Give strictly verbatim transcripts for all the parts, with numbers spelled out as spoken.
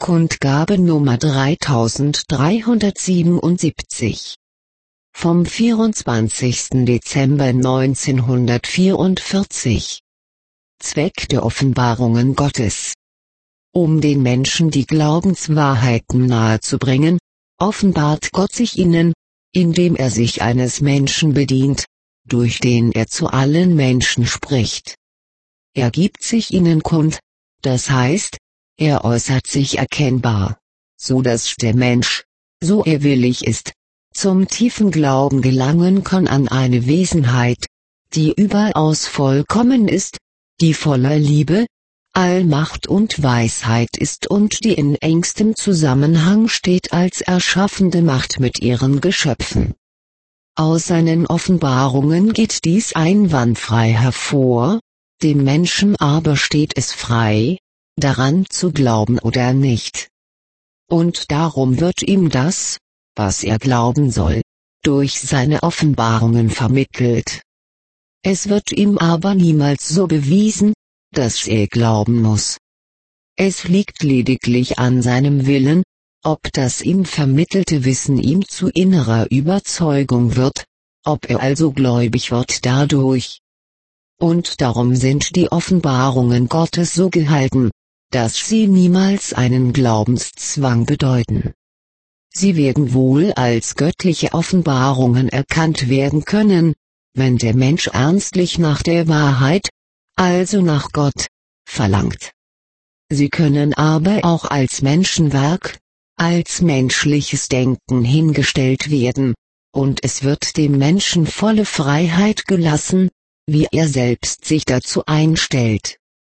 Kundgabe Nummer dreitausenddreihundertsiebenundsiebzig. Vom vierundzwanzigsten Dezember neunzehnhundertvierundvierzig. Zweck der Offenbarungen Gottes. Um den Menschen die Glaubenswahrheiten nahezubringen, offenbart Gott sich ihnen, indem er sich eines Menschen bedient, durch den er zu allen Menschen spricht. Er gibt sich ihnen kund, das heißt, er äußert sich erkennbar, so dass der Mensch, so er willig ist, zum tiefen Glauben gelangen kann an eine Wesenheit, die überaus vollkommen ist, die voller Liebe, Allmacht und Weisheit ist und die in engstem Zusammenhang steht als erschaffende Macht mit ihren Geschöpfen. Aus seinen Offenbarungen geht dies einwandfrei hervor, dem Menschen aber steht es frei, daran zu glauben oder nicht. Und darum wird ihm das, was er glauben soll, durch seine Offenbarungen vermittelt. Es wird ihm aber niemals so bewiesen, dass er glauben muss. Es liegt lediglich an seinem Willen, ob das ihm vermittelte Wissen ihm zu innerer Überzeugung wird, ob er also gläubig wird dadurch. Und darum sind die Offenbarungen Gottes so gehalten, dass sie niemals einen Glaubenszwang bedeuten. Sie werden wohl als göttliche Offenbarungen erkannt werden können, wenn der Mensch ernstlich nach der Wahrheit, also nach Gott, verlangt. Sie können aber auch als Menschenwerk, als menschliches Denken hingestellt werden, und es wird dem Menschen volle Freiheit gelassen, wie er selbst sich dazu einstellt.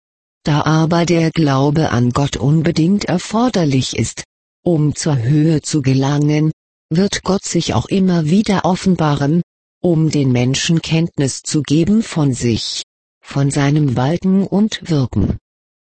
Da aber der Glaube an Gott unbedingt erforderlich ist, um zur Höhe zu gelangen, wird Gott sich auch immer wieder offenbaren, um den Menschen Kenntnis zu geben von sich, von seinem Walten und Wirken.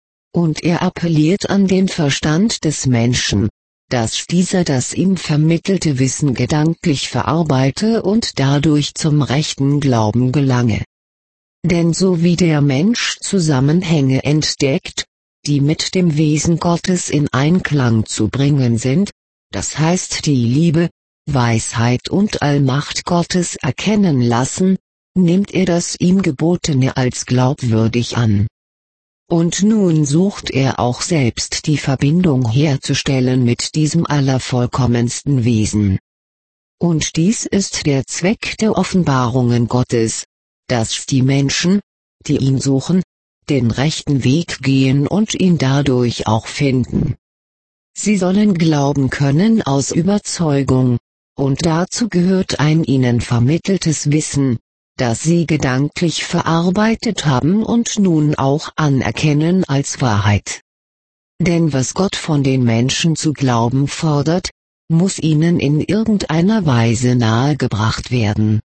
Und er appelliert an den Verstand des Menschen, dass dieser das ihm vermittelte Wissen gedanklich verarbeite und dadurch zum rechten Glauben gelange. Denn so wie der Mensch Zusammenhänge entdeckt, die mit dem Wesen Gottes in Einklang zu bringen sind, das heißt die Liebe, Weisheit und Allmacht Gottes erkennen lassen, nimmt er das ihm Gebotene als glaubwürdig an. Und nun sucht er auch selbst die Verbindung herzustellen mit diesem allervollkommensten Wesen. Und dies ist der Zweck der Offenbarungen Gottes, dass die Menschen, die ihn suchen, den rechten Weg gehen und ihn dadurch auch finden. Sie sollen glauben können aus Überzeugung, und dazu gehört ein ihnen vermitteltes Wissen, das sie gedanklich verarbeitet haben und nun auch anerkennen als Wahrheit. Denn was Gott von den Menschen zu glauben fordert, muss ihnen in irgendeiner Weise nahegebracht werden.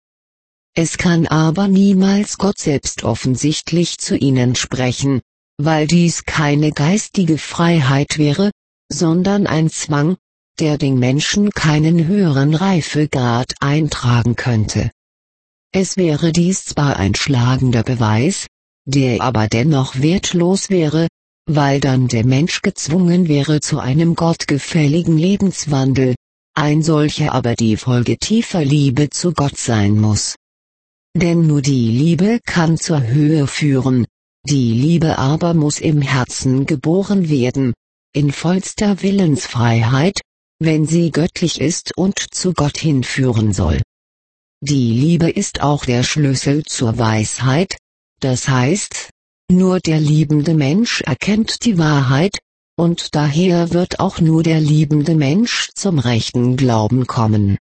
Es kann aber niemals Gott selbst offensichtlich zu ihnen sprechen, weil dies keine geistige Freiheit wäre, sondern ein Zwang, der den Menschen keinen höheren Reifegrad eintragen könnte. Es wäre dies zwar ein schlagender Beweis, der aber dennoch wertlos wäre, weil dann der Mensch gezwungen wäre zu einem gottgefälligen Lebenswandel, ein solcher aber die Folge tiefer Liebe zu Gott sein muss. Denn nur die Liebe kann zur Höhe führen, die Liebe aber muss im Herzen geboren werden, in vollster Willensfreiheit, wenn sie göttlich ist und zu Gott hinführen soll. Die Liebe ist auch der Schlüssel zur Weisheit, das heißt, nur der liebende Mensch erkennt die Wahrheit, und daher wird auch nur der liebende Mensch zum rechten Glauben kommen.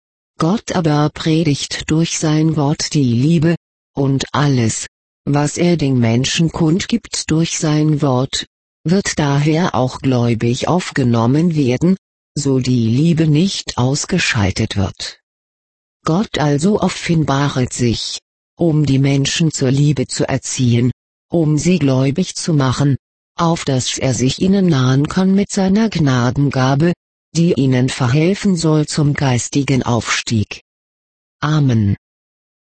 Gott aber predigt durch sein Wort die Liebe, und alles, was er den Menschen kundgibt durch sein Wort, wird daher auch gläubig aufgenommen werden, so die Liebe nicht ausgeschaltet wird. Gott also offenbaret sich, um die Menschen zur Liebe zu erziehen, um sie gläubig zu machen, auf dass er sich ihnen nahen kann mit seiner Gnadengabe, die ihnen verhelfen soll zum geistigen Aufstieg. Amen.